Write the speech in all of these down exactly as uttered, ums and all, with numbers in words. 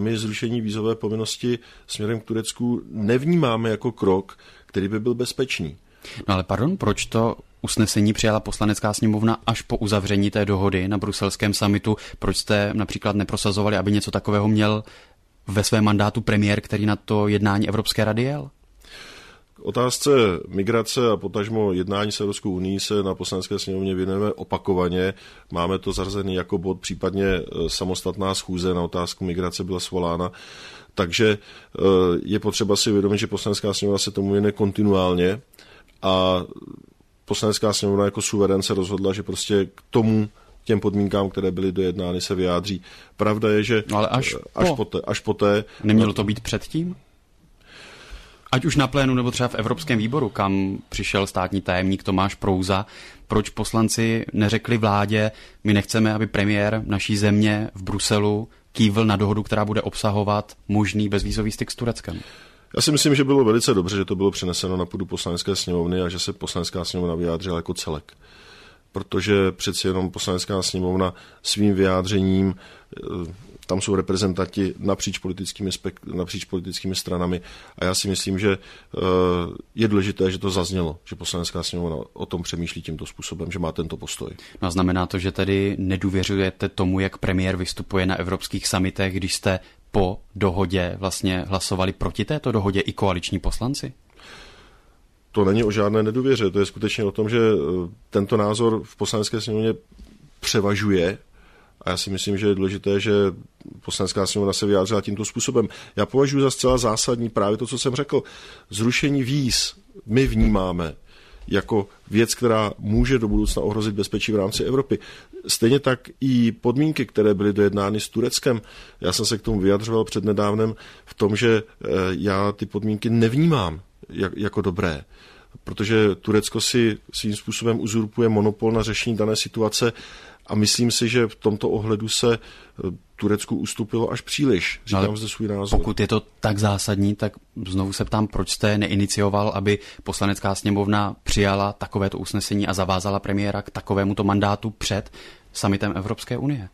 my zrušení vízové povinnosti směrem k Turecku nevnímáme jako krok, který by byl bezpečný. No ale pardon, proč to usnesení přijala Poslanecká sněmovna až po uzavření té dohody na bruselském summitu? Proč jste například neprosazovali, aby něco takového měl ve svém mandátu premiér, který na to jednání Evropské rady jel? K otázce migrace a potažmo jednání s Evropskou unií se na Poslanecké sněmovně věnujeme opakovaně. Máme to zařazený jako bod, případně samostatná schůze na otázku migrace byla svolána. Takže je potřeba si uvědomit, že Poslanecká sněmovna se tomu věnuje kontinuálně a Poslanecká sněmovna jako suverén se rozhodla, že prostě k tomu těm podmínkám, které byly dojednány, se vyjádří. Pravda je, že no ale až, až, po. poté, až poté... Nemělo to být předtím? Ať už na plénu, nebo třeba v Evropském výboru, kam přišel státní tajemník Tomáš Prouza, proč poslanci neřekli vládě, my nechceme, aby premiér naší země v Bruselu kývl na dohodu, která bude obsahovat možný bezvízový styk s Tureckem? Já si myslím, že bylo velice dobře, že to bylo přeneseno na půdu Poslanecké sněmovny a že se Poslanecká sněmovna vyjádřila jako celek. Protože přeci jenom Poslanecká sněmovna svým vyjádřením, tam jsou reprezentanti napříč politickými, spek- napříč politickými stranami a já si myslím, že je důležité, že to zaznělo, že Poslanecká sněmovna o tom přemýšlí tímto způsobem, že má tento postoj. No a znamená to, že tedy nedůvěřujete tomu, jak premiér vystupuje na evropských summitech, když jste po dohodě vlastně hlasovali proti této dohodě i koaliční poslanci? To není o žádné nedůvěře, to je skutečně o tom, že tento názor v Poslanecké sněmovně převažuje a já si myslím, že je důležité, že Poslanecká sněmovna se vyjádřila tímto způsobem. Já považuji za zcela zásadní právě to, co jsem řekl. Zrušení víz my vnímáme jako věc, která může do budoucna ohrozit bezpečí v rámci Evropy. Stejně tak i podmínky, které byly dojednány s Tureckem. Já jsem se k tomu vyjadřoval přednedávnem v tom, že já ty podmínky nevnímám jako dobré, protože Turecko si svým způsobem uzurpuje monopol na řešení dané situace a myslím si, že v tomto ohledu se Turecku ustupilo až příliš. Říkám no, zde svůj názor. Pokud je to tak zásadní, tak znovu se ptám, proč jste neinicioval, aby Poslanecká sněmovna přijala takovéto usnesení a zavázala premiéra k takovémuto mandátu před summitem Evropské unie?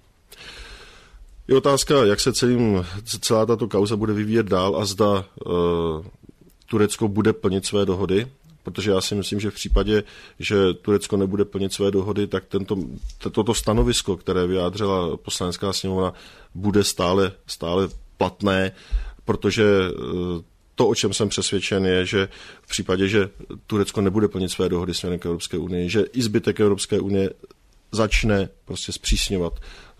Je otázka, jak se celým, celá tato kauza bude vyvíjet dál a zda uh, Turecko bude plnit své dohody, protože já si myslím, že v případě, že Turecko nebude plnit své dohody, tak tento, toto stanovisko, které vyjádřila Poslanecká sněmovna, bude stále, stále platné, protože to, o čem jsem přesvědčen, je, že v případě, že Turecko nebude plnit své dohody směrem k Evropské unii, že i zbytek Evropské unie začne prostě zpřísňovat,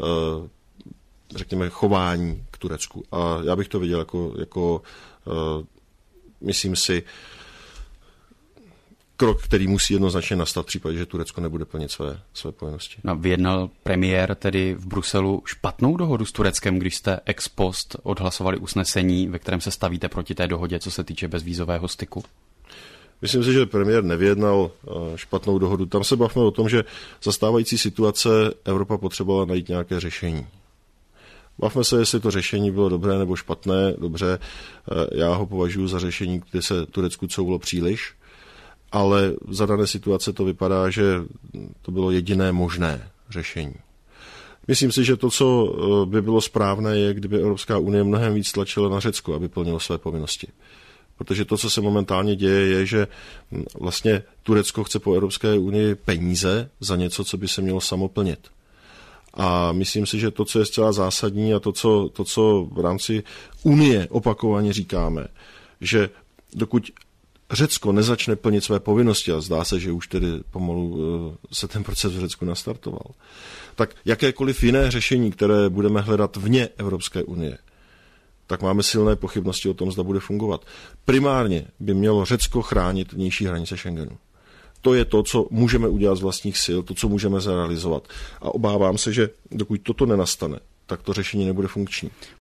řekněme, chování k Turecku. A já bych to viděl jako, jako myslím si, krok, který musí jednoznačně nastat v případě, že Turecko nebude plnit své, své povinnosti. No, vyjednal premiér tedy v Bruselu špatnou dohodu s Tureckem, když jste ex post odhlasovali usnesení, ve kterém se stavíte proti té dohodě, co se týče bezvízového styku? Myslím si, že premiér nevyjednal špatnou dohodu. Tam se bavíme o tom, že za stávající situace Evropa potřebovala najít nějaké řešení. Bavme se, jestli to řešení bylo dobré nebo špatné. Dobře, já ho považuji za řešení, kde se Turecku couvlo příliš, ale za dané situace to vypadá, že to bylo jediné možné řešení. Myslím si, že to, co by bylo správné, je, kdyby Evropská unie mnohem víc tlačila na Řecko, aby plnilo své povinnosti. Protože to, co se momentálně děje, je, že vlastně Turecko chce po Evropské unii peníze za něco, co by se mělo samo plnit. A myslím si, že to, co je zcela zásadní a to, co, to, co v rámci Unie opakovaně říkáme, že dokud Řecko nezačne plnit své povinnosti, a zdá se, že už tedy pomalu se ten proces v Řecku nastartoval, tak jakékoliv jiné řešení, které budeme hledat vně Evropské unie, tak máme silné pochybnosti o tom, zda bude fungovat. Primárně by mělo Řecko chránit vnější hranice Schengenu. To je to, co můžeme udělat z vlastních sil, to, co můžeme zrealizovat. A obávám se, že dokud toto nenastane, tak to řešení nebude funkční.